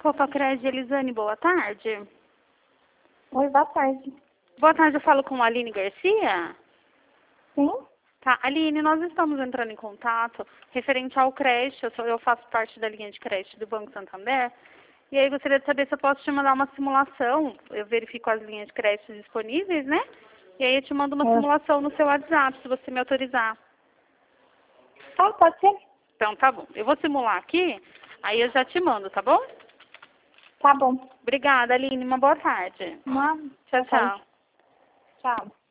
Opa, Crédito, Elisane, boa tarde. Oi, boa tarde. Boa tarde, eu falo com a Aline Garcia. Sim? Tá, Aline, nós estamos entrando em contato referente ao crédito. Eu faço parte da linha de crédito do Banco Santander. E aí gostaria de saber se eu posso te mandar uma simulação. Eu verifico as linhas de crédito disponíveis, né? E aí eu te mando uma simulação no seu WhatsApp, se você me autorizar. Ah, pode ser? Então tá bom. Eu vou simular aqui, aí eu já te mando, tá bom? Tá bom. Obrigada, Aline. Uma boa tarde. Uma... Tchau, tchau. Tchau.